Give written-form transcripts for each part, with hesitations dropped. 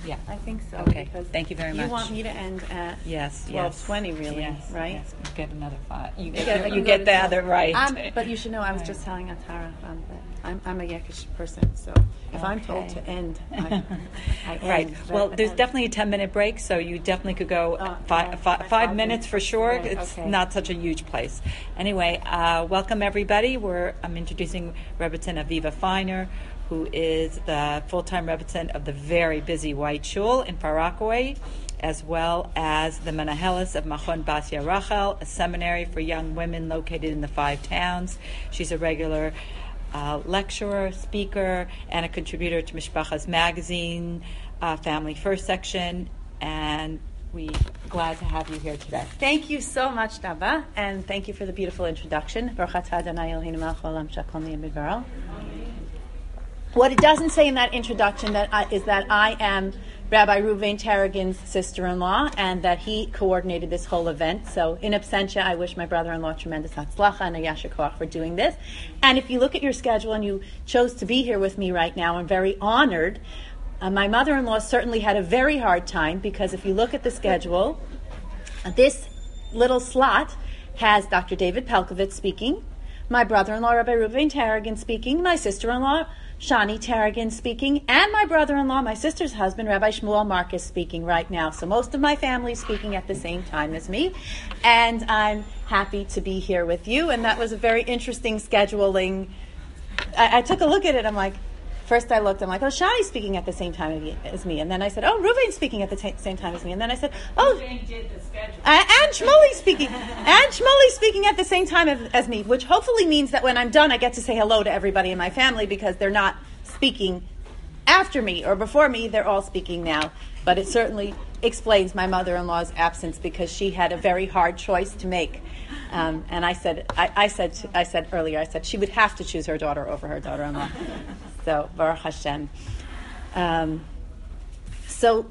Yeah. I think so. Okay. Because Thank you very much. You want me to end at 12:20, really, yes, right? Yes. You get another 5. You You get the other right. But you should know, I was just telling Atara that I'm a Yekish person, so if I'm told to end, I end. Right. Well, there's definitely a 10-minute break, so you definitely could go 5 minutes for sure. Right, It's okay. not such a huge place. Anyway, welcome everybody. I'm introducing Rebbetzin Aviva Feiner, who is the full-time Rebbetzin of the very busy White Shul in Far Rockaway, as well as the Menahelis of Machon Basya Rachel, a seminary for young women located in the 5 towns. She's a regular lecturer, speaker, and a contributor to Mishpacha's magazine, Family First section, and we're glad to have you here today. Thank you so much, Dava, and thank you for the beautiful introduction. Baruch atah Adonai Eloheinu melech haolam shekol nהיה bidbaro. What it doesn't say in that introduction is that I am Rabbi Reuven Tarragin's sister-in-law, and that he coordinated this whole event. So, in absentia, I wish my brother-in-law tremendous hatzlacha and a yasher koach for doing this. And if you look at your schedule and you chose to be here with me right now, I'm very honored. My mother-in-law certainly had a very hard time, because if you look at the schedule, this little slot has Dr. David Pelkovitz speaking, my brother-in-law Rabbi Reuven Tarragin speaking, my sister-in-law Shani Tarragin speaking, and my brother-in-law, my sister's husband, Rabbi Shmuel Marcus, speaking right now. So most of my family is speaking at the same time as me, and I'm happy to be here with you. And that was a very interesting scheduling. I took a look at it. I'm like, I'm like, oh, Shani's speaking at the same time as me. And then I said, oh, Reuven's speaking at the same time as me. And then I said, oh, Reuven did the schedule. And Shmuley's speaking. And Shmuley's speaking at the same time as me, which hopefully means that when I'm done, I get to say hello to everybody in my family, because they're not speaking after me or before me. They're all speaking now. But it certainly explains my mother-in-law's absence, because she had a very hard choice to make. And I said earlier, she would have to choose her daughter over her daughter-in-law. So, Baruch Hashem. So,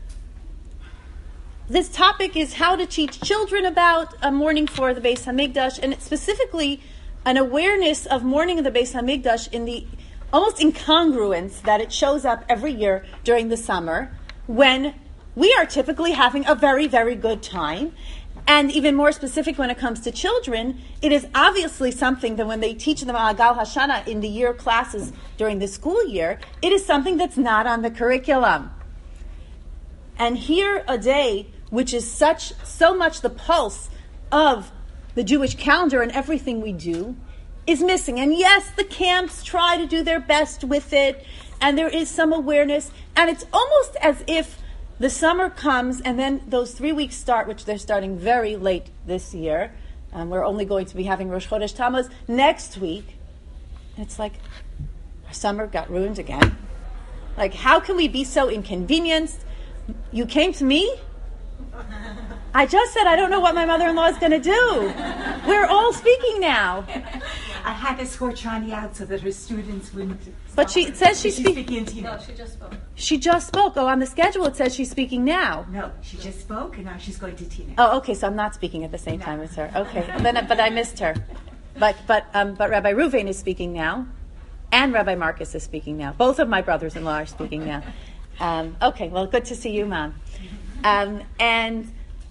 this topic is how to teach children about mourning for the Beis Hamikdash, and it's specifically an awareness of mourning of the Beis Hamikdash in the almost incongruence that it shows up every year during the summer, when we are typically having a very, very good time. And even more specific when it comes to children, it is obviously something that when they teach them Agal Hashana in the year classes during the school year, it is something that's not on the curriculum. And here a day which is so much the pulse of the Jewish calendar and everything we do is missing. And yes, the camps try to do their best with it, and there is some awareness, and it's almost as if the summer comes, and then those 3 weeks start, which they're starting very late this year. We're only going to be having Rosh Chodesh Tammuz next week. And it's like, our summer got ruined again. Like, how can we be so inconvenienced? You came to me? I just said I don't know what my mother-in-law is going to do. We're all speaking now. I had to escort Shani out so that her students wouldn't. But it says she's speaking in Tina. No, she just spoke. She just spoke. Oh, on the schedule it says she's speaking now. No, she just spoke, and now she's going to Tina. Oh, okay. So I'm not speaking at the same time as her. Okay, but I missed her. But Rabbi Reuven is speaking now, and Rabbi Marcus is speaking now. Both of my brothers-in-law are speaking now. Okay. Well, good to see you, Mom. And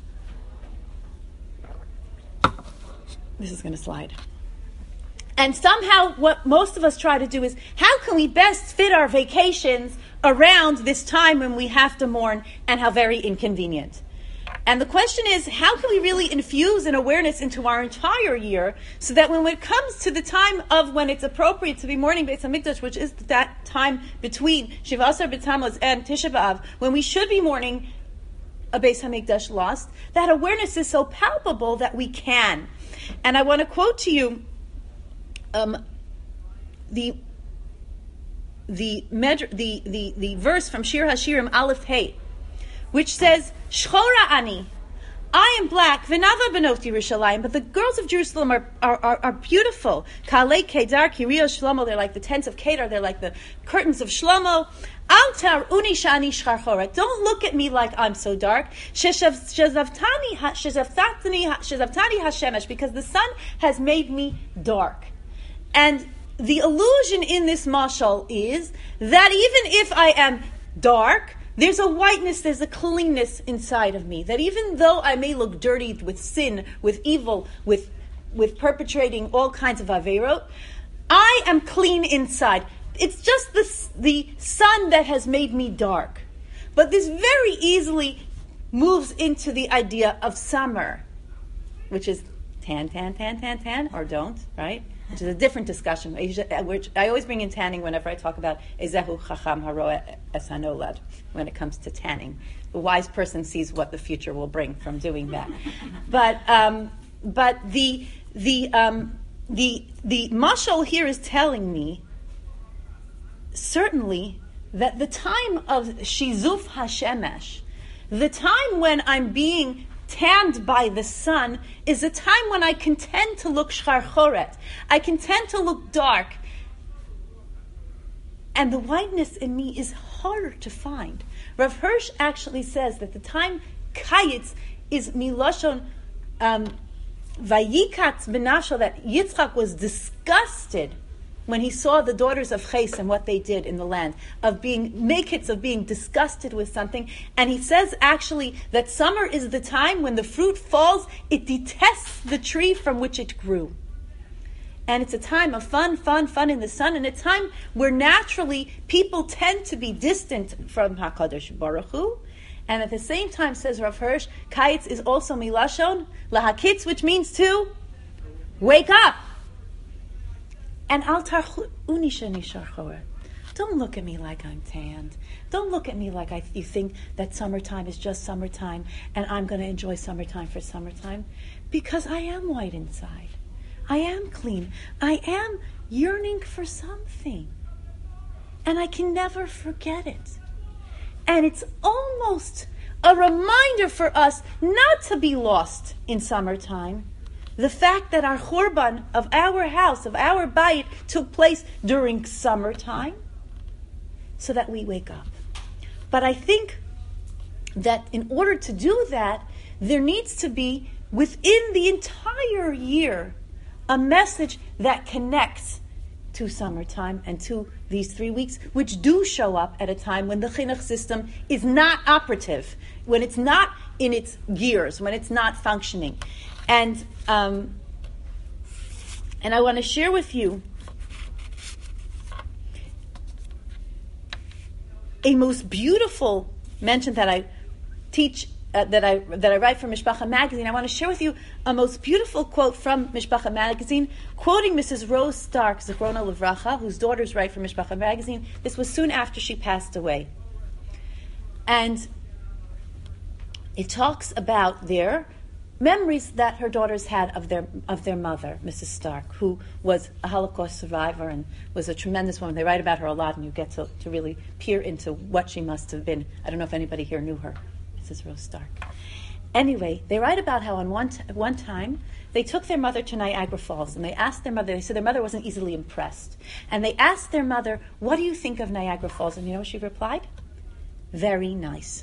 this is going to slide. And somehow what most of us try to do is, how can we best fit our vacations around this time when we have to mourn, and how very inconvenient. And the question is, how can we really infuse an awareness into our entire year so that when it comes to the time of when it's appropriate to be mourning Beis Hamikdash, which is that time between Shiva Asar B'Tammuz and Tisha B'Av, when we should be mourning a Beis Hamikdash lost, that awareness is so palpable that we can. And I want to quote to you the verse from Shir HaShirim Aleph Hey, which says, Shchora ani, I am black, v'nava benot Yerushalayim, but the girls of Jerusalem are beautiful. Kalei Kedar, Kiriyos Shlomo, they're like the tents of Kedar, they're like the curtains of Shlomo. Al tar'uni shani shcharchora, don't look at me like I'm so dark. Shezavtani hashemesh, because the sun has made me dark. And the illusion in this mashal is that even if I am dark, There's a whiteness, there's a cleanness inside of me, that even though I may look dirty with sin, with evil, with perpetrating all kinds of averot, I am clean inside. It's just the sun that has made me dark. But this very easily moves into the idea of summer, which is tan, or don't, right? Which is a different discussion, which I always bring in tanning whenever I talk about Ezehu Chacham Haroeh Es Hanolad, when it comes to tanning. The wise person sees what the future will bring from doing that. But the mashal here is telling me certainly that the time of Shizuf Hashemesh, the time when I'm being tanned by the sun, is a time when I can tend to look shcharchoret. I can tend to look dark. And the whiteness in me is harder to find. Rav Hirsch actually says that the time Kayitz is Miloshon Vayikatz Benashal, that Yitzchak was disgusted when he saw the daughters of Ches and what they did in the land, of being makits, of being disgusted with something. And he says actually that summer is the time when the fruit falls, it detests the tree from which it grew. And it's a time of fun in the sun, and a time where naturally people tend to be distant from HaKadosh Baruch Hu. And at the same time, says Rav Hirsch, Kayitz is also milashon lahakitz, which means to wake up. And al tarchuni sheni sharchoret. Don't look at me like I'm tanned. Don't look at me like you think that summertime is just summertime and I'm going to enjoy summertime for summertime. Because I am white inside. I am clean. I am yearning for something. And I can never forget it. And it's almost a reminder for us not to be lost in summertime. The fact that our churban of our house, of our bayit, took place during summertime, so that we wake up. But I think that in order to do that, there needs to be, within the entire year, a message that connects to summertime and to these 3 weeks, which do show up at a time when the chinuch system is not operative, when it's not in its gears, when it's not functioning. And I want to share with you a most beautiful mention that I teach, that I write for Mishpacha magazine. I want to share with you a most beautiful quote from Mishpacha magazine, quoting Mrs. Rose Stark, Zichrona Livracha, whose daughters write for Mishpacha magazine. This was soon after she passed away. And it talks about their memories that her daughters had of their mother, Mrs. Stark, who was a Holocaust survivor and was a tremendous woman. They write about her a lot, and you get to really peer into what she must have been. I don't know if anybody here knew her, Mrs. Rose Stark. Anyway, they write about how on one time they took their mother to Niagara Falls, and they asked their mother, they said their mother wasn't easily impressed. And they asked their mother, "What do you think of Niagara Falls?" And you know what she replied? "Very nice."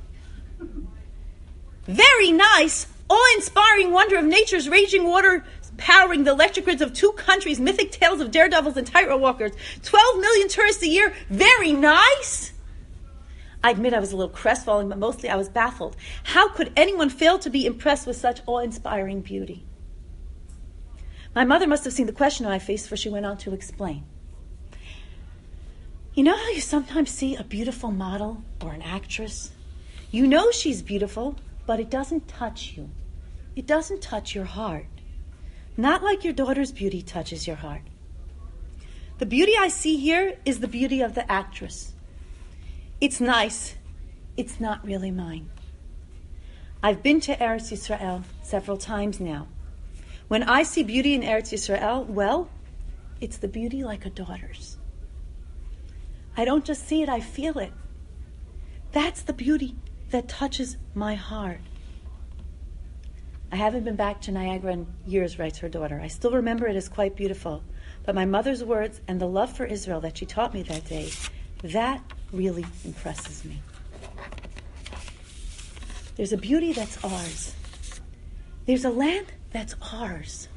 Very nice? Awe-inspiring wonder of nature's raging water powering the electric grids of 2 countries, mythic tales of daredevils and tightrope walkers, 12 million tourists a year. Very nice? I admit I was a little crestfallen, but mostly I was baffled. How could anyone fail to be impressed with such awe-inspiring beauty? My mother must have seen the question on my face, for she went on to explain. You know how you sometimes see a beautiful model or an actress? You know she's beautiful, but it doesn't touch you. It doesn't touch your heart. Not like your daughter's beauty touches your heart. The beauty I see here is the beauty of the actress. It's nice. It's not really mine. I've been to Eretz Yisrael several times now. When I see beauty in Eretz Yisrael, well, it's the beauty like a daughter's. I don't just see it, I feel it. That's the beauty that touches my heart. I haven't been back to Niagara in years, writes her daughter. I still remember it as quite beautiful. But my mother's words and the love for Israel that she taught me that day, that really impresses me. There's a beauty that's ours. There's a land that's ours.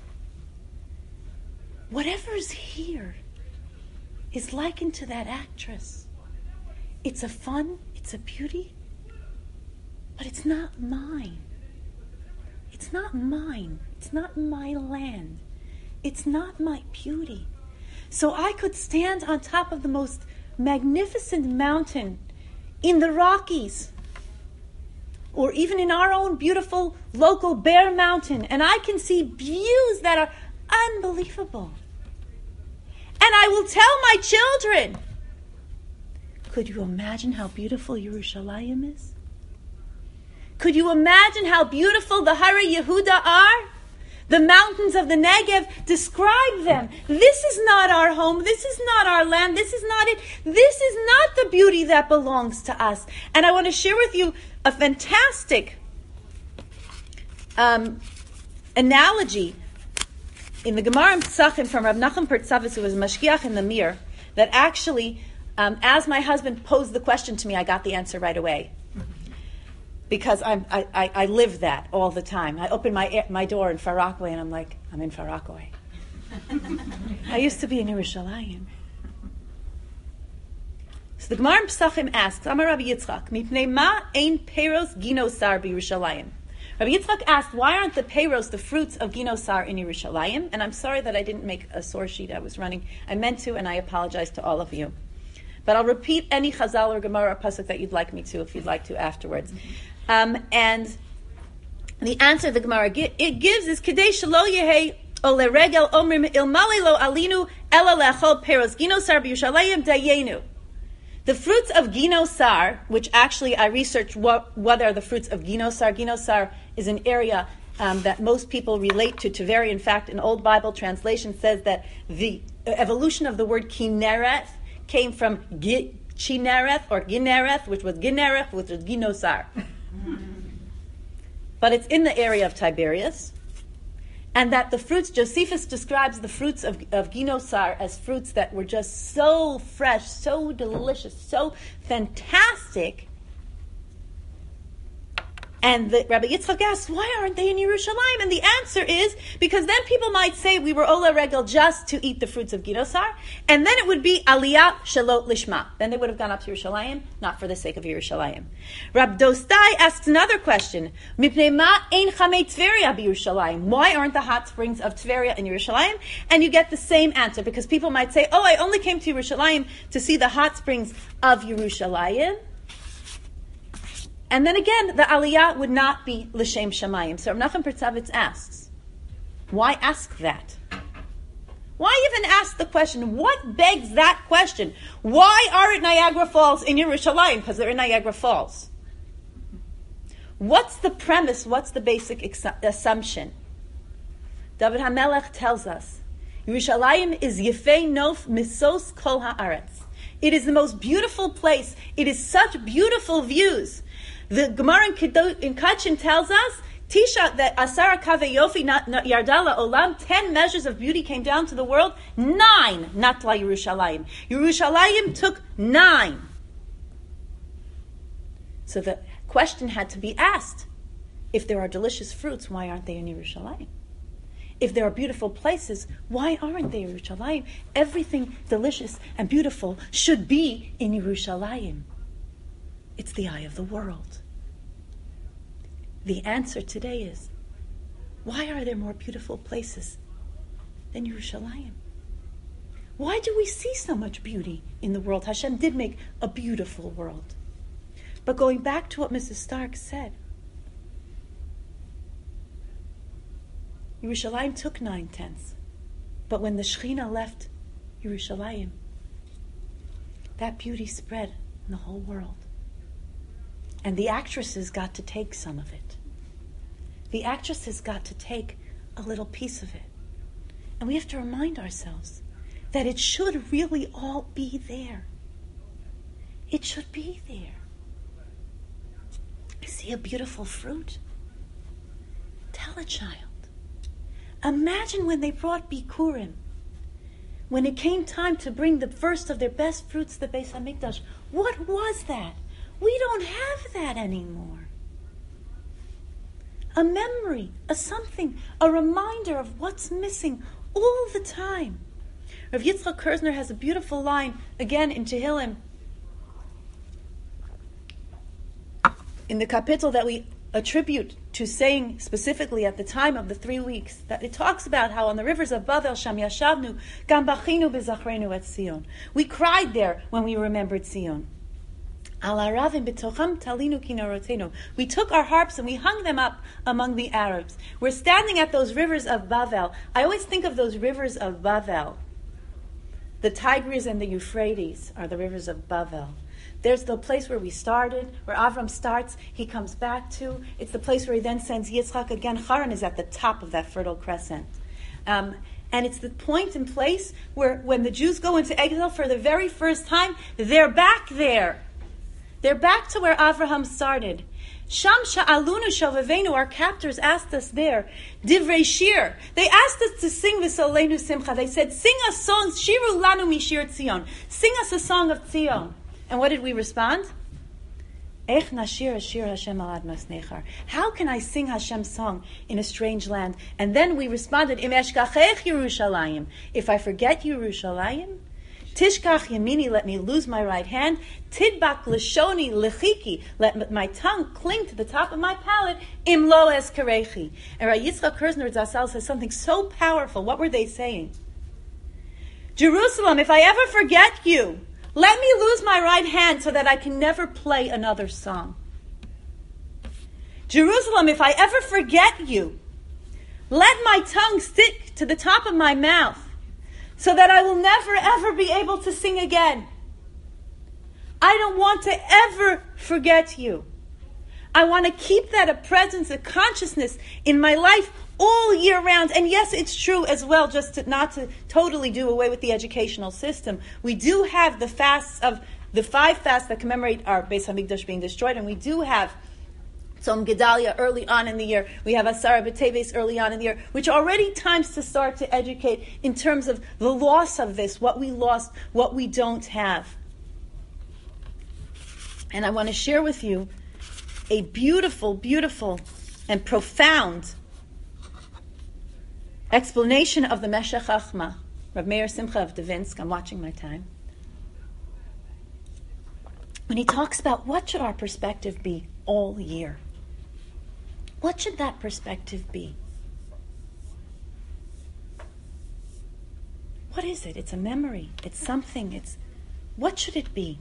Whatever's here is likened to that actress. It's It's a beauty, but it's not mine. It's not mine. It's not my land. It's not my beauty. So I could stand on top of the most magnificent mountain in the Rockies, or even in our own beautiful local Bear Mountain, and I can see views that are unbelievable. And I will tell my children, could you imagine how beautiful Yerushalayim is? Could you imagine how beautiful the Hara Yehuda are? The mountains of the Negev, describe them. This is not our home. This is not our land. This is not it. This is not the beauty that belongs to us. And I want to share with you a fantastic analogy in the Gemara Pesachim from Rav Nachum Pertzavis, who was Mashgiach in the Mir, that actually, as my husband posed the question to me, I got the answer right away. Because I live that all the time. I open my door in Far Rockaway and I'm like, I'm in Far Rockaway. I used to be in Yerushalayim. So the Gemara in Pesachim asks, Amar Rabbi Yitzchak, Mipnei ma ein peiros ginosar b'Yerushalayim. Rabbi Yitzchak asked, why aren't the peiros, the fruits of ginosar, in Yerushalayim? And I'm sorry that I didn't make a source sheet. I was running. I meant to, and I apologize to all of you. But I'll repeat any Chazal or Gemara or Pasuk that you'd like me to, if you'd like to afterwards. And the answer the Gemara it gives is Kedei shelo yehei ole regel omrim ilmale lo alinu ela leachol peros ginosar b'Yerushalayim dayenu. The fruits of ginosar, which actually I researched what are the fruits of ginosar. Ginosar is an area that most people relate to Taveri. In fact, an old Bible translation says that the evolution of the word Kinereth came from Chinereth or Ginereth, which was Ginereth, which was ginosar. But it's in the area of Tiberias, and that the fruits, Josephus describes the fruits of ginosar as fruits that were just so fresh, so delicious, so fantastic. And Rabbi Yitzchak asks, why aren't they in Yerushalayim? And the answer is, because then people might say we were Ola Regel just to eat the fruits of ginosar, and then it would be Aliyah Shalot Lishma. Then they would have gone up to Yerushalayim, not for the sake of Yerushalayim. Rab Dostai asks another question, Mipnei ma ein chamei Tveria b'Yerushalayim. Why aren't the hot springs of Tveria in Yerushalayim? And you get the same answer, because people might say, I only came to Yerushalayim to see the hot springs of Yerushalayim. And then again, the aliyah would not be l'shem shamayim. So Rav Nachum Pertzavitz asks, why ask that? Why even ask the question? What begs that question? Why aren't Niagara Falls in Yerushalayim? Because they're in Niagara Falls. What's the premise? What's the basic assumption? David HaMelech tells us, Yerushalayim is Yefei Nof Misos Kol Haaretz. It is the most beautiful place. It is such beautiful views. The Gemara in Kachin tells us, Tisha, that Asara Kave Yofi Yardala Olam, 10 measures of beauty came down to the world, 9 Natla Yerushalayim. Yerushalayim took 9. So the question had to be asked, if there are delicious fruits, why aren't they in Yerushalayim? If there are beautiful places, why aren't they in Yerushalayim? Everything delicious and beautiful should be in Yerushalayim. It's the eye of the world. The answer today is, why are there more beautiful places than Yerushalayim? Why do we see so much beauty in the world? Hashem did make a beautiful world. But going back to what Mrs. Stark said, Yerushalayim took 9/10. But when the Shekhinah left Yerushalayim, that beauty spread in the whole world. And the actresses got to take some of it. The actresses got to take a little piece of it. And we have to remind ourselves that it should really all be there. It should be there. I see a beautiful fruit. Tell a child. Imagine when they brought Bikurim. When it came time to bring the first of their best fruits to the Beis HaMikdash. What was that? We don't have that anymore. A memory, a something, a reminder of what's missing all the time. Rav Yitzchak Kerzner has a beautiful line, again in Tehillim. in the kapitel that we attribute to saying specifically at the time of the 3 weeks, that it talks about how on the rivers of Bavel, Sham Yashavnu, Gam Bachinu B'Zachrenu et Zion. We cried there when we remembered Zion. Al Aravim B'Tocham Talinu Kinarotenu. We took our harps and we hung them up among the Arabs. We're standing at those rivers of Bavel. I always think of those rivers of Bavel. The Tigris and the Euphrates are the rivers of Bavel. There's the place where we started, where Avram starts, he comes back to. It's the place where he then sends Yitzchak again. Haran is at the top of that fertile crescent. And it's the point and place where when the Jews go into exile for the very first time, they're back there. They're back to where Avraham started. Sham sha'alunu shavavenu, our captors asked us there, divrei shir. They asked us to sing v'solenu simcha. They said, sing us songs, shiru lanu mishir Tzion. Sing us a song of Tzion. And what did we respond? Ech nashir ashir Hashem al admas nechar. How can I sing Hashem's song in a strange land? And then we responded, Im eshkachech Yerushalayim. If I forget Yerushalayim, Tishkach yamini, let me lose my right hand. Tidbak lashoni lechiki, let my tongue cling to the top of my palate. Im lo es karechi. And Rabbi Yitzchak Kirzner Zatzal says something so powerful. What were they saying? Jerusalem, if I ever forget you, let me lose my right hand so that I can never play another song. Jerusalem, if I ever forget you, let my tongue stick to the top of my mouth so that I will never, ever be able to sing again. I don't want to ever forget you. I want to keep that a presence, a consciousness in my life all year round. And yes, it's true as well, just not to totally do away with the educational system. We do have the fasts of the 5 fasts that commemorate our Beis Hamikdash being destroyed, and we do have Tzom Gedalia early on in the year. We have Asara B'Teves early on in the year, which are already times to start to educate in terms of the loss of this, what we lost, what we don't have. And I want to share with you a beautiful, beautiful and profound explanation of the Meshech Chachma, Rav Meir Simcha of Devinsk. I'm watching my time. When he talks about what should our perspective be all year. What should that perspective be? What is it? It's a memory. It's something. What should it be?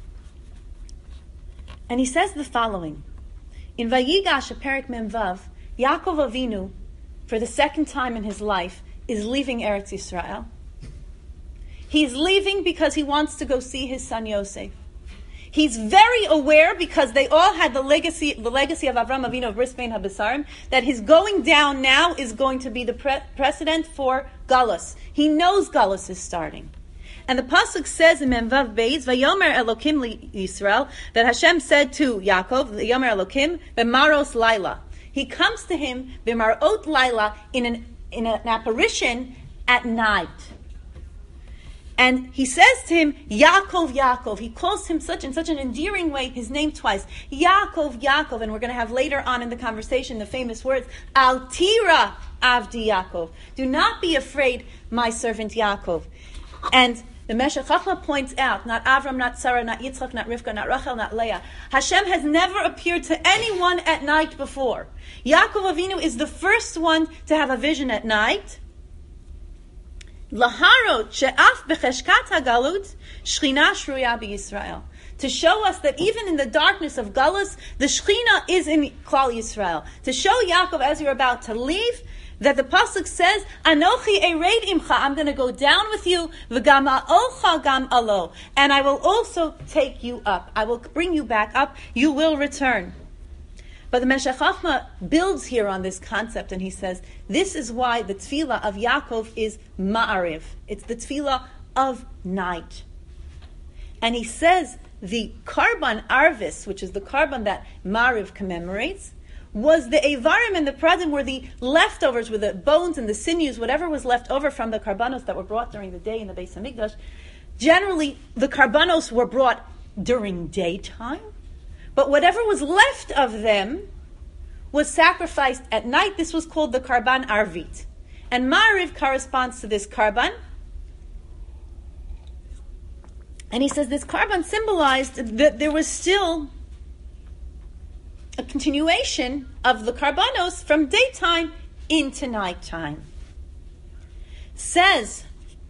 And he says the following. In Vayigash, Perik Mem Vav, Yaakov Avinu, for the second time in his life, is leaving Eretz Yisrael. He's leaving because he wants to go see his son Yosef. He's very aware, because they all had the legacy of Avram Avinu of Bris Bein HaBesarim, that his going down now is going to be the precedent for Galus. He knows Galus is starting. And the pasuk says in Memvav Beis, Vayomer Elokim Yisrael, that Hashem said to Yaakov, Vayomer Elokim, B'maros Laila. He comes to him, B'marot Laila, in an apparition at night. And he says to him, Yaakov, Yaakov. He calls him in such an endearing way, his name twice. Yaakov, Yaakov. And we're going to have later on in the conversation the famous words, Al tira avdi Yaakov. Do not be afraid, my servant Yaakov. And the Meshech Chachma points out, not Avram, not Sarah, not Yitzchak, not Rivka, not Rachel, not Leah. Hashem has never appeared to anyone at night before. Yaakov Avinu is the first one to have a vision at night. Laharot she'af becheshkat hagalut shchina shruya b'Yisrael. To show us that even in the darkness of Galus, the Shechina is in Klal Yisrael. To show Yaakov, as you're about to leave, that the pasuk says, Anochi ereid imcha, I'm going to go down with you, v'gam a'olcha gam alo, and I will also take you up. I will bring you back up. You will return. But the Meshech Chachma builds here on this concept, and he says, this is why the tefillah of Yaakov is ma'ariv. It's the tefillah of night. And he says, the Karban Arvis, which is the Karban that Ma'ariv commemorates, was the Eivarim and the Pradim, were the leftovers, were the bones and the sinews, whatever was left over from the Karbanos that were brought during the day in the Beis Hamikdash. Generally, the Karbanos were brought during daytime, but whatever was left of them was sacrificed at night. This was called the Karban Arvit. And Ma'ariv corresponds to this Karban. And he says this Karban symbolized that there was still continuation of the karbanos from daytime into nighttime. Says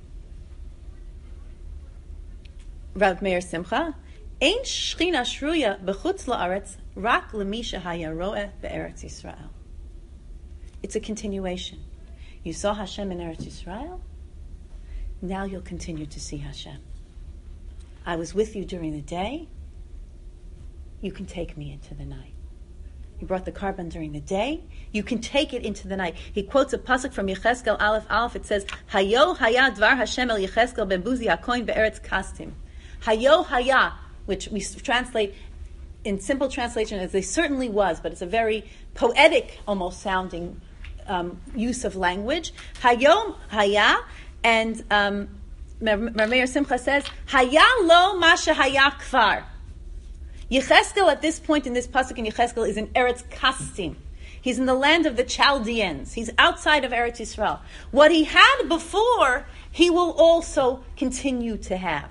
Rav Meir Simcha, Ein shchina shruya b'chutz la'aretz rak l'misha hayaroeh be'eretz Yisrael. It's a continuation. You saw Hashem in Eretz Yisrael, now you'll continue to see Hashem. I was with you during the day, you can take me into the night. You brought the carbon during the day, you can take it into the night. He quotes a pasuk from Yecheskel Aleph Aleph. It says, Hayo haya dvar Hashem el Yecheskel ben Buzi HaKohen be'eretz Kastim. Hayo haya, which we translate in simple translation as they certainly was, but it's a very poetic almost sounding use of language. Hayom haya, and Meir Simcha says, Haya lo masha haya kvar. Yecheskel at this point in this pasuk in Yecheskel is in Eretz Kastim. He's in the land of the Chaldeans. He's outside of Eretz Yisrael. What he had before, he will also continue to have.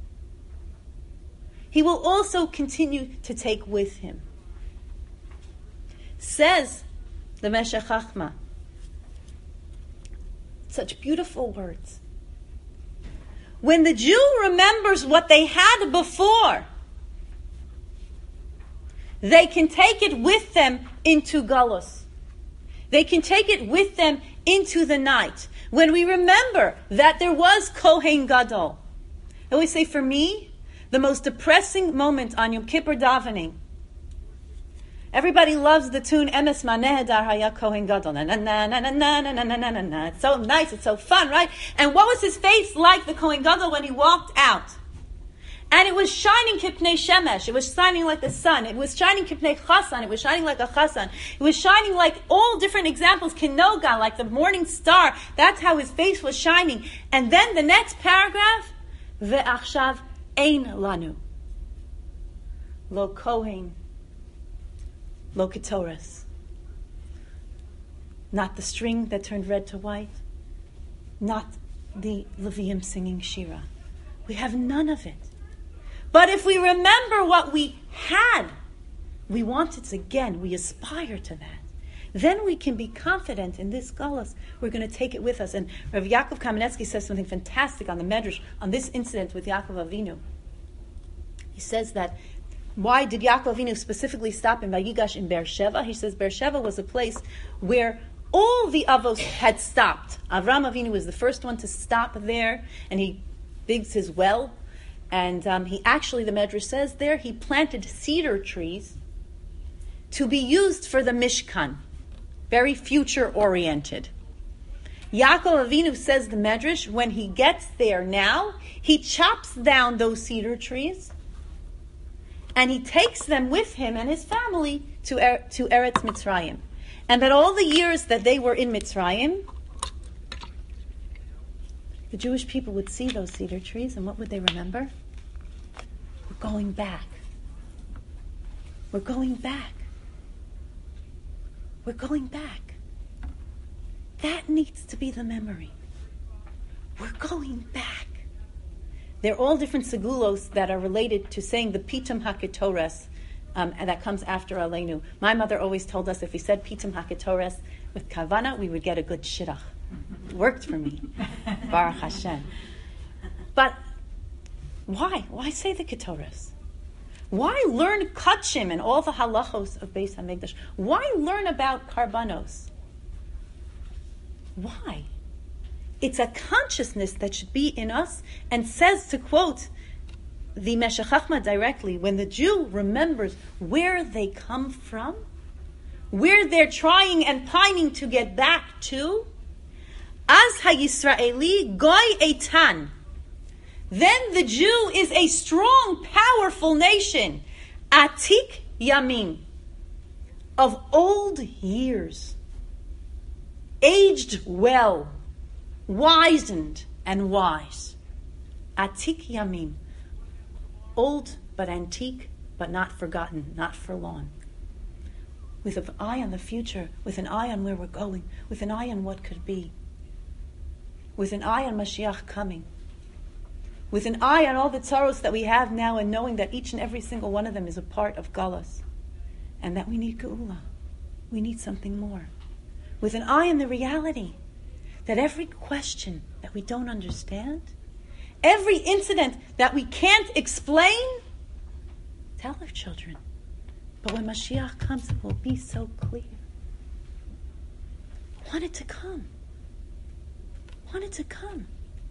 He will also continue to take with him. Says the Meshech Chachma, such beautiful words. When the Jew remembers what they had before, they can take it with them into Galus. They can take it with them into the night. When we remember that there was Kohen Gadol, I always say, for me, the most depressing moment on Yom Kippur davening. Everybody loves the tune Emes Manehedar Haya Kohen Gadol. Na na na na na na na na na na. It's so nice, it's so fun, right? And what was his face like, the Kohen Gadol, when he walked out? And it was shining kipnei shemesh. It was shining like the sun. It was shining kipnei chasan. It was shining like a chasan. It was shining like all different examples, kinoga, like the morning star. That's how his face was shining. And then the next paragraph, ve'achshav ein lanu lo kohen lo ketoras. Not the string that turned red to white. Not the Levium singing Shira. We have none of it. But if we remember what we had, we want it again, we aspire to that, then we can be confident in this galus. We're going to take it with us. And Rav Yaakov Kamenetsky says something fantastic on the Medrash, on this incident with Yaakov Avinu. He says that, why did Yaakov Avinu specifically stop in Vayigash in Beersheba? He says Beersheba was a place where all the Avos had stopped. Avram Avinu was the first one to stop there, and he digs his well. And he actually, the Medrash says there, he planted cedar trees to be used for the Mishkan. Very future-oriented. Yaakov Avinu, says the Medrash, when he gets there now, he chops down those cedar trees and he takes them with him and his family to Eretz Mitzrayim. And that all the years that they were in Mitzrayim, the Jewish people would see those cedar trees, and what would they remember? We're going back. We're going back. We're going back. That needs to be the memory. We're going back. They're all different segulos that are related to saying the Pitum HaKetoras, and that comes after Aleinu. My mother always told us if we said Pitum HaKetoras with Kavana, we would get a good shidduch. It worked for me. Baruch Hashem. But why? Why say the Ketoras? Why learn Kachim and all the halachos of Beis HaMikdash? Why learn about Karbanos? Why? It's a consciousness that should be in us, and says, to quote the Meshech Chachma directly, when the Jew remembers where they come from, where they're trying and pining to get back to, Az HaYisraeli Goy Eitan. Then the Jew is a strong, powerful nation. Atik Yamim. Of old years. Aged well. Wizened and wise. Atik Yamim. Old but antique, but not forgotten, not forlorn. With an eye on the future, with an eye on where we're going, with an eye on what could be. With an eye on Mashiach coming, with an eye on all the tzaros that we have now, and knowing that each and every single one of them is a part of Galus. and that we need geula. We need something more. With an eye on the reality that every question that we don't understand, every incident that we can't explain, tell our children. But when Mashiach comes, it will be so clear. Want it to come. Want it to come.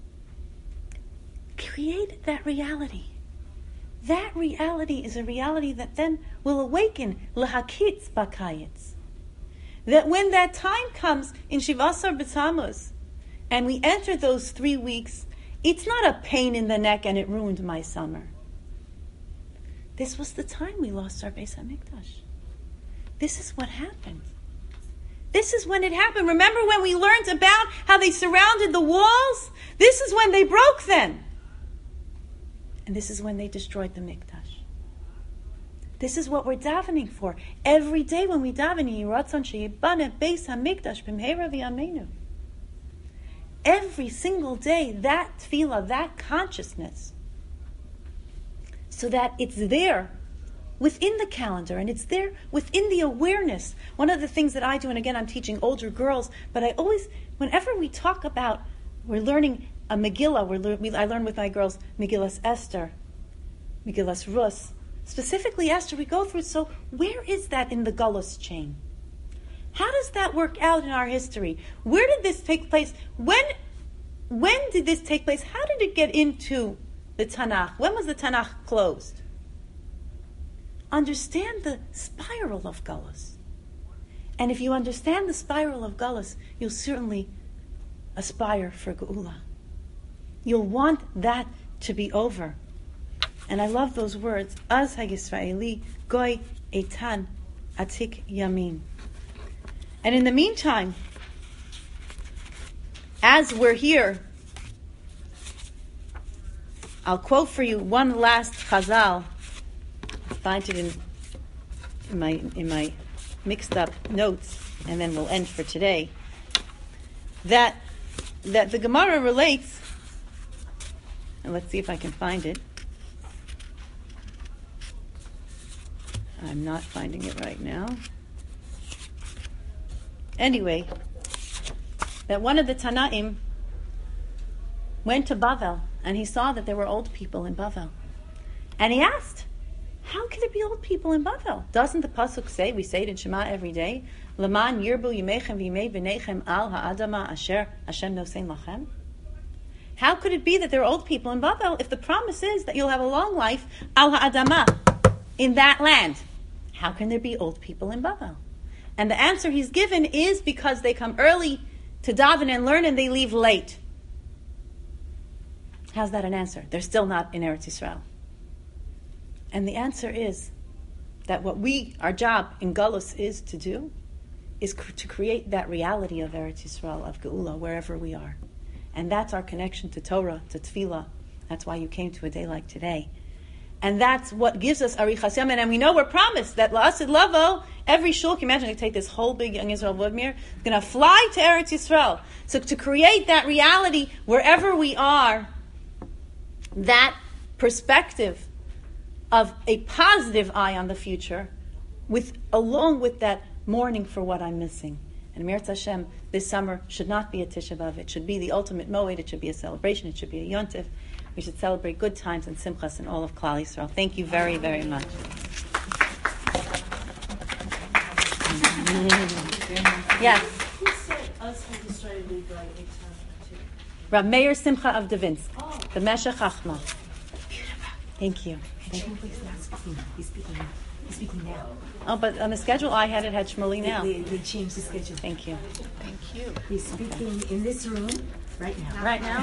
Create that reality. That reality is a reality that then will awaken lehakitz bakayitz. That when that time comes in Shivasar B'Tammuz, and we enter those 3 weeks, it's not a pain in the neck and it ruined my summer. This was the time we lost our Beis HaMikdash. This is what happened. This is when it happened. Remember when we learned about how they surrounded the walls? This is when they broke them. And this is when they destroyed the Mikdash. This is what we're davening for. Every day when we daven, Yehi Ratzon sheyibana Beis HaMikdash b'mheira v'yameinu. Every single day, that tefillah, that consciousness, so that it's there within the calendar and it's there within the awareness. One of the things that I do, and again I'm teaching older girls, but I always, whenever we talk about, we're learning a Megillah, I learn with my girls Megillas Esther, Megillas Rus, specifically Esther, we go through, so where is that in the Gullus chain? How does that work out in our history? Where did this take place? When did this take place? How did it get into the Tanakh? When was the Tanakh closed? Understand the spiral of Gullus. And if you understand the spiral of Gullus, you'll certainly aspire for Geula. You'll want that to be over. And I love those words. Az ha-Yisraeli goy eitan atik yamin. And in the meantime, as we're here, I'll quote for you one last chazal. I find it in my mixed up notes, and then we'll end for today. That the Gemara relates, and let's see if I can find it. I'm not finding it right now. Anyway, that one of the Tanaim went to Bavel, and he saw that there were old people in Bavel. And he asked, how can there be old people in Bavel? Doesn't the Pasuk say, we say it in Shema every day, Laman yirbu yimechem v'yimei b'nechem al ha'adama asher Hashem nosein lachem? How could it be that there are old people in Bavel if the promise is that you'll have a long life al ha'adama, in that land? How can there be old people in Bavel? And the answer he's given is because they come early to daven and learn and they leave late. How's that an answer? They're still not in Eretz Yisrael. And the answer is that our job in Galus is to do, is to create that reality of Eretz Yisrael, of Geula, wherever we are. And that's our connection to Torah, to Tefillah. That's why you came to a day like today. And that's what gives us Arichas Yamin. And we know we're promised that La'asid Lavo, every shul, can you imagine, take this whole big Young Israel Vladimir, is going to fly to Eretz Yisrael. So to create that reality wherever we are, that perspective of a positive eye on the future, along with that mourning for what I'm missing. And Mirz Hashem, this summer should not be a Tisha B'Av. It should be the ultimate moed. It should be a celebration. It should be a yontif. We should celebrate good times and simchas in all of Klal Yisrael. Thank you very, very much. Yes. Who said us had destroyed the guy? Rav Meir Simcha of Devinsk, the Meshech Chachma. Thank you. He's speaking now. Oh, but on the schedule I had Shmuley now. They changed the schedule. Thank you. Thank you. He's speaking in this room right now. Right now?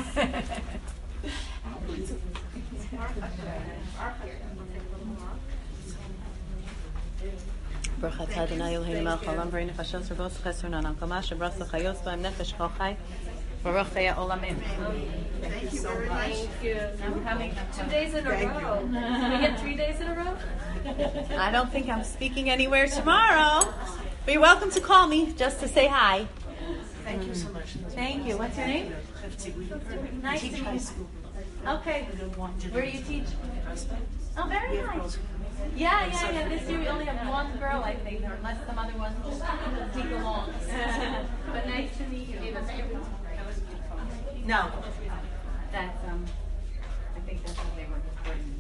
Baruch atah Adonai Eloheinu melech haolam v'rei nefashos rabos chesron anam kamash shebrasa chayos b'hem nefesh kol chai Baruch Chaya Olamim. Thank you so much. Thank you. I'm coming 2 days in a row. Can we get 3 days in a row? I don't think I'm speaking anywhere tomorrow, but you're welcome to call me just to say hi. Thank you so much. Thank you. What's your name? Nice to meet you. Okay. Where do you teach? Oh, very nice. Yeah. This year we only have one girl, I think. today, unless some other ones just sneak along. But nice to meet you. That was beautiful. No. That's, I think that's what they were recording.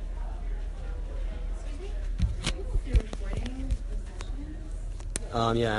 Yeah.